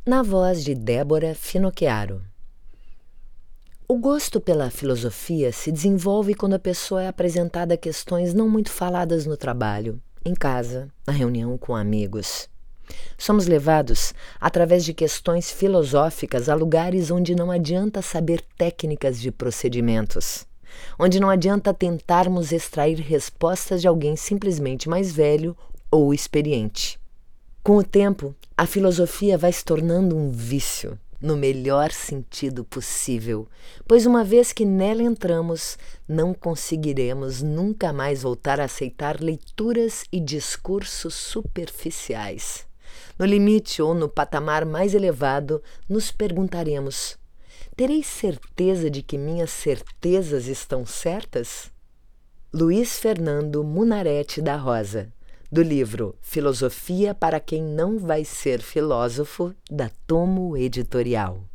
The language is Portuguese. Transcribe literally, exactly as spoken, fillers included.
na voz de Débora Finocchiaro. O gosto pela filosofia se desenvolve quando a pessoa é apresentada a questões não muito faladas no trabalho, em casa, na reunião com amigos. Somos levados, através de questões filosóficas, a lugares onde não adianta saber técnicas de procedimentos, onde não adianta tentarmos extrair respostas de alguém simplesmente mais velho ou experiente. Com o tempo, a filosofia vai se tornando um vício, no melhor sentido possível, pois uma vez que nela entramos, não conseguiremos nunca mais voltar a aceitar leituras e discursos superficiais. No limite ou no patamar mais elevado, nos perguntaremos: terei certeza de que minhas certezas estão certas? Luiz Fernando Munarete da Rosa, do livro Filosofia para quem não vai ser filósofo, da Tomo Editorial.